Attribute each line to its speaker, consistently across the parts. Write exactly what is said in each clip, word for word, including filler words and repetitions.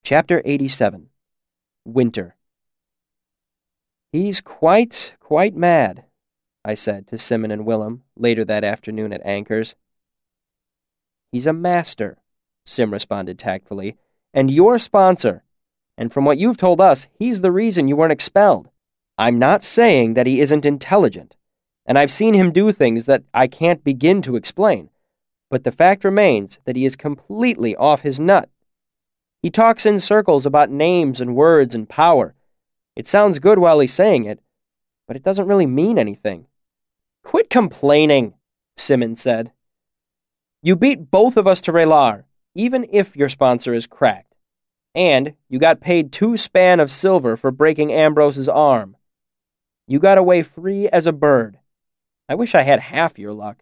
Speaker 1: Chapter eighty-seven. Winter. "He's quite, quite mad," I said to Simon and Willem later that afternoon at Anchor's. "He's a master," Sim responded tactfully, "and your sponsor. And from what you've told us, he's the reason you weren't expelled. I'm not saying that he isn't intelligent, and I've seen him do things that I can't begin to explain, but the fact remains that he is completely off his nut. He talks in circles about names and words and power. It sounds good while he's saying it, but it doesn't really mean anything." "Quit complaining," Simon said. "You beat both of us to Relar, even if your sponsor is cracked. And you got paid two span of silver for breaking Ambrose's arm. You got away free as a bird. I wish I had half your luck."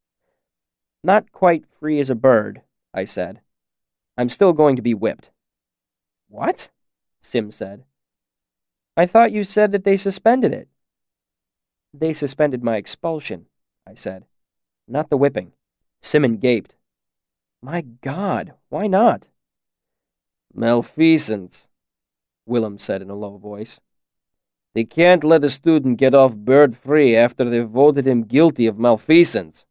Speaker 1: "Not quite free as a bird," I said. "I'm still going to be whipped." "What?" Sim said. "I thought you said that they suspended it." "They suspended my expulsion," I said. "Not the whipping." Simon gaped. "My God, why not?"
Speaker 2: "Malfeasance," Willem said in a low voice. "They can't let a student get off bird-free after they've voted him guilty of malfeasance."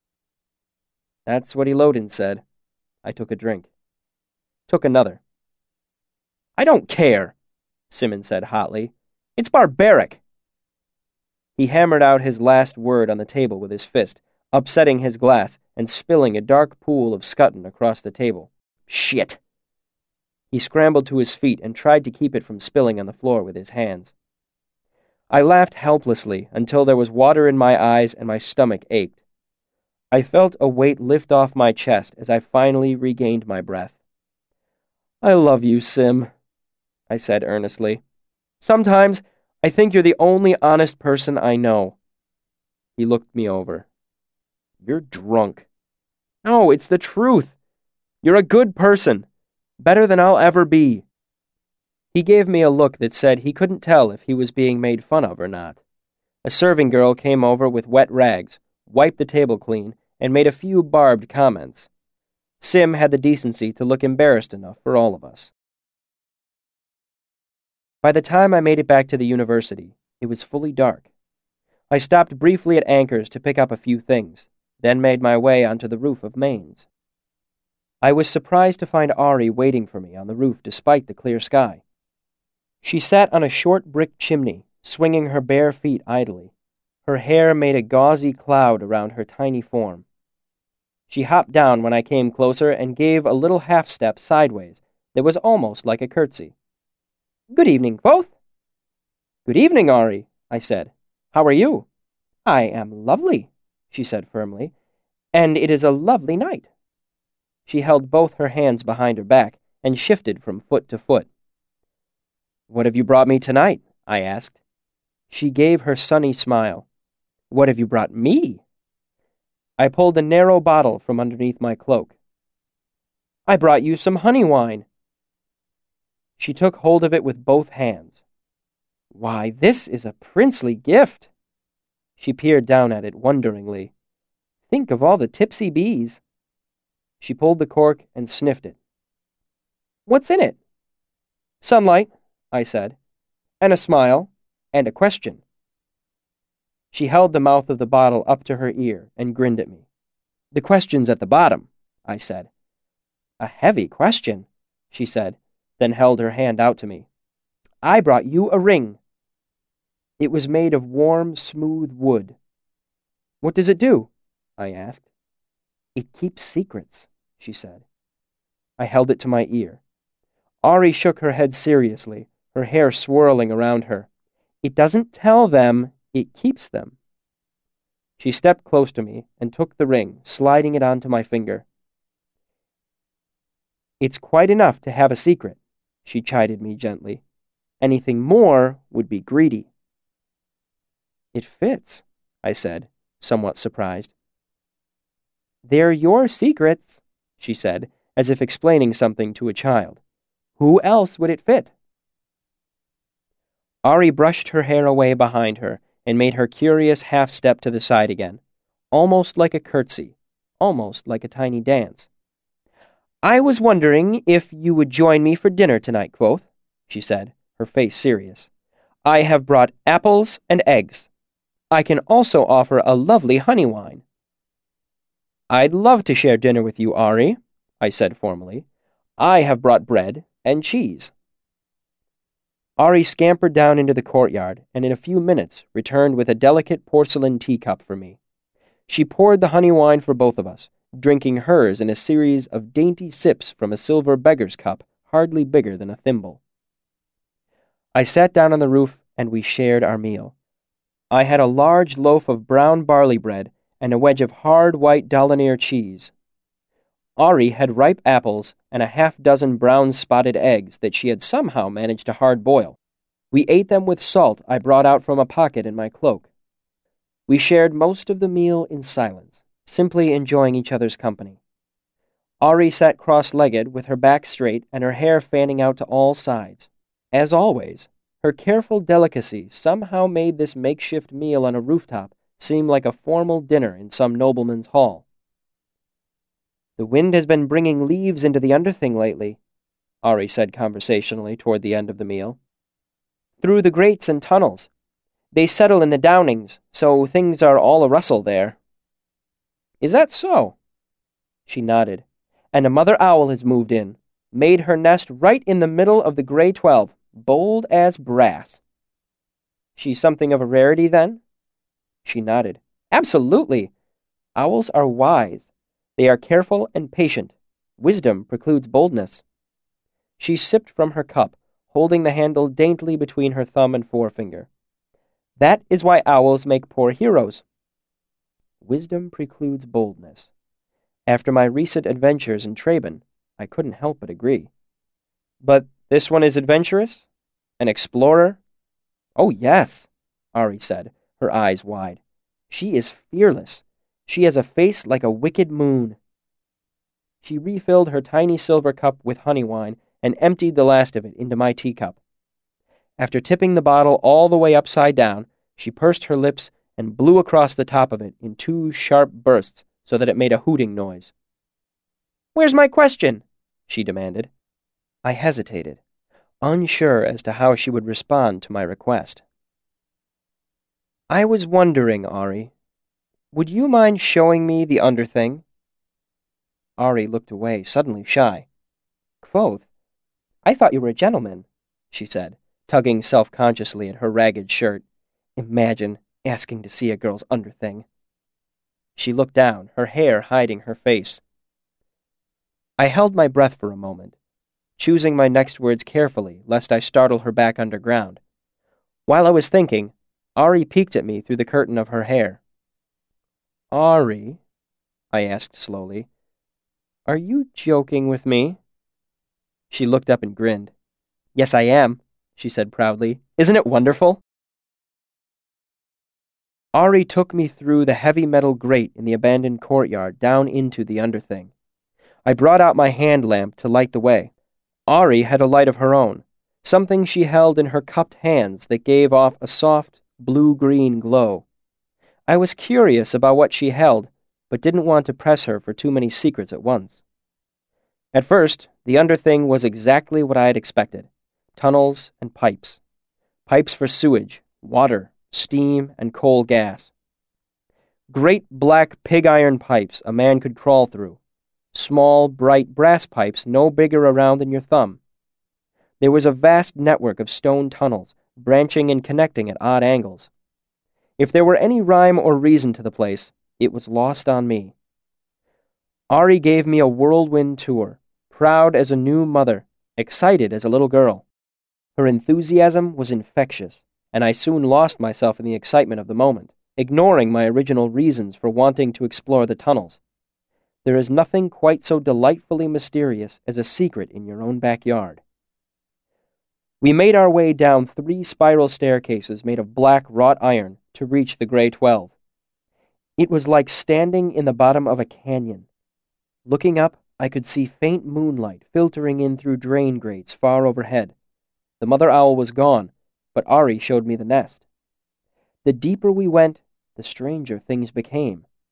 Speaker 1: "That's what Elodin said." I took a drink. Took another. "I don't care," Simon said hotly. "It's barbaric." He hammered out his last word on the table with his fist, upsetting his glass and spilling a dark pool of scutton across the table. "Shit!" He scrambled to his feet and tried to keep it from spilling on the floor with his hands. I laughed helplessly until there was water in my eyes and my stomach ached. I felt a weight lift off my chest as I finally regained my breath. "I love you, Sim," I said earnestly. "Sometimes I think you're the only honest person I know." He looked me over. "You're drunk." "No, it's the truth. You're a good person. Better than I'll ever be." He gave me a look that said he couldn't tell if he was being made fun of or not. A serving girl came over with wet rags, wiped the table clean, and made a few barbed comments. Sim had the decency to look embarrassed enough for all of us. By the time I made it back to the university, it was fully dark. I stopped briefly at Anchor's to pick up a few things, then made my way onto the roof of Maine's. I was surprised to find Ari waiting for me on the roof despite the clear sky. She sat on a short brick chimney, swinging her bare feet idly. Her hair made a gauzy cloud around her tiny form. She hopped down when I came closer and gave a little half-step sideways that was almost like a curtsy. "Good evening, both." "Good evening, Ari," I said. "How are you?" "I am lovely," she said firmly, "and it is a lovely night." She held both her hands behind her back and shifted from foot to foot. "What have you brought me tonight?" I asked. She gave her sunny smile. "What have you brought me?" I pulled a narrow bottle from underneath my cloak. "I brought you some honey wine." She took hold of it with both hands. "Why, this is a princely gift." She peered down at it wonderingly. "Think of all the tipsy bees." She pulled the cork and sniffed it. "What's in it?" "Sunlight," I said, "and a smile, and a question." She held the mouth of the bottle up to her ear and grinned at me. "The question's at the bottom," I said. "A heavy question," she said, then held her hand out to me. "I brought you a ring." It was made of warm, smooth wood. "What does it do?" I asked. "It keeps secrets," she said. I held it to my ear. Ari shook her head seriously, her hair swirling around her. "It doesn't tell them, it keeps them." She stepped close to me and took the ring, sliding it onto my finger. "It's quite enough to have a secret," she chided me gently. "Anything more would be greedy." "It fits," I said, somewhat surprised. "They're your secrets," she said, as if explaining something to a child. "Who else would it fit?" Ari brushed her hair away behind her and made her curious half-step to the side again, almost like a curtsy, almost like a tiny dance. I was wondering if you would join me for dinner tonight, Kvothe, she said, her face serious. I have brought apples and eggs. I can also offer a lovely honey wine. I'd love to share dinner with you, Ari, I said formally. I have brought bread and cheese. Ari scampered down into the courtyard and in a few minutes returned with a delicate porcelain teacup for me. She poured the honey wine for both of us, drinking hers in a series of dainty sips from a silver beggar's cup hardly bigger than a thimble. I sat down on the roof and we shared our meal. I had a large loaf of brown barley bread and a wedge of hard white Dalinir cheese. Ari had ripe apples and a half-dozen brown spotted eggs that she had somehow managed to hard-boil. We ate them with salt I brought out from a pocket in my cloak. We shared most of the meal in silence, simply enjoying each other's company. Ari sat cross-legged with her back straight and her hair fanning out to all sides. As always, her careful delicacy somehow made this makeshift meal on a rooftop seem like a formal dinner in some nobleman's hall. The wind has been bringing leaves into the underthing lately, Ari said conversationally toward the end of the meal. Through the grates and tunnels. They settle in the downings, so things are all a-rustle there. Is that so? She nodded. And a mother owl has moved in, made her nest right in the middle of the Grey Twelve, bold as brass. She's something of a rarity, then? She nodded. Absolutely. Owls are wise. They are careful and patient. Wisdom precludes boldness. She sipped from her cup, holding the handle daintily between her thumb and forefinger. That is why owls make poor heroes. Wisdom precludes boldness. After my recent adventures in Traben, I couldn't help but agree. But this one is adventurous? An explorer? Oh, yes, Ari said, her eyes wide. She is fearless. She has a face like a wicked moon. She refilled her tiny silver cup with honey wine and emptied the last of it into my teacup. After tipping the bottle all the way upside down, she pursed her lips and blew across the top of it in two sharp bursts so that it made a hooting noise. "Where's my question?" she demanded. I hesitated, unsure as to how she would respond to my request. I was wondering, Ari, would you mind showing me the underthing? Ari looked away, suddenly shy. Kvothe, I thought you were a gentleman, she said, tugging self-consciously at her ragged shirt. Imagine asking to see a girl's underthing. She looked down, her hair hiding her face. I held my breath for a moment, choosing my next words carefully, lest I startle her back underground. While I was thinking, Ari peeked at me through the curtain of her hair. Ari, I asked slowly, are you joking with me? She looked up and grinned. Yes, I am, she said proudly. Isn't it wonderful? Ari took me through the heavy metal grate in the abandoned courtyard down into the underthing. I brought out my hand lamp to light the way. Ari had a light of her own, something she held in her cupped hands that gave off a soft, blue-green glow. I was curious about what she held, but didn't want to press her for too many secrets at once. At first, the underthing was exactly what I had expected. Tunnels and pipes. Pipes for sewage, water, steam, and coal gas. Great black pig iron pipes a man could crawl through. Small, bright brass pipes no bigger around than your thumb. There was a vast network of stone tunnels, branching and connecting at odd angles. If there were any rhyme or reason to the place, it was lost on me. Ari gave me a whirlwind tour, proud as a new mother, excited as a little girl. Her enthusiasm was infectious, and I soon lost myself in the excitement of the moment, ignoring my original reasons for wanting to explore the tunnels. There is nothing quite so delightfully mysterious as a secret in your own backyard. We made our way down three spiral staircases made of black wrought iron to reach the Grey Twelve. It was like standing in the bottom of a canyon. Looking up, I could see faint moonlight filtering in through drain grates far overhead. The mother owl was gone, but Ari showed me the nest. The deeper we went, the stranger things became.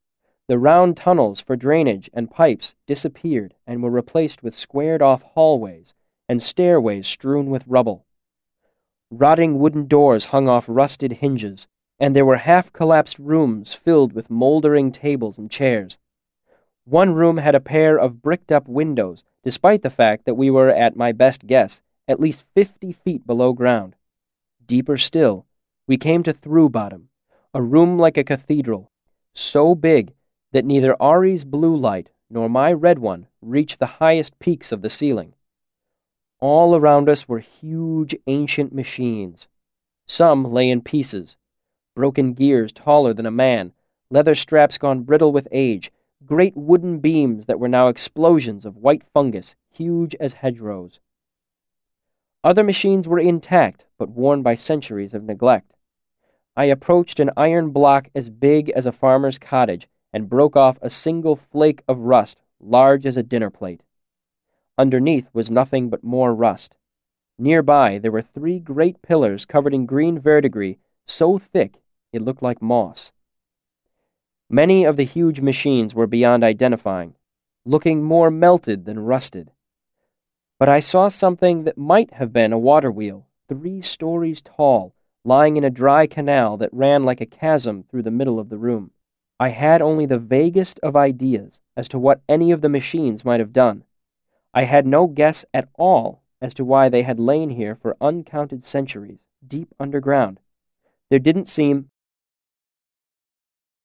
Speaker 1: The round tunnels for drainage and pipes disappeared and were replaced with squared-off hallways and stairways strewn with rubble. Rotting wooden doors hung off rusted hinges, and there were half-collapsed rooms filled with moldering tables and chairs. One room had a pair of bricked-up windows, despite the fact that we were, at my best guess, at least fifty feet below ground. Deeper still, we came to Through-Bottom, a room like a cathedral, so big that neither Ari's blue light nor my red one reached the highest peaks of the ceiling. All around us were huge ancient machines. Some lay in pieces, broken gears taller than a man, leather straps gone brittle with age, great wooden beams that were now explosions of white fungus, huge as hedgerows. Other machines were intact, but worn by centuries of neglect. I approached an iron block as big as a farmer's cottage and broke off a single flake of rust large as a dinner plate. Underneath was nothing but more rust. Nearby there were three great pillars covered in green verdigris so thick it looked like moss. Many of the huge machines were beyond identifying, looking more melted than rusted. But I saw something that might have been a water wheel, three stories tall, lying in a dry canal that ran like a chasm through the middle of the room. I had only the vaguest of ideas as to what any of the machines might have done. I had no guess at all as to why they had lain here for uncounted centuries, deep underground. There didn't seem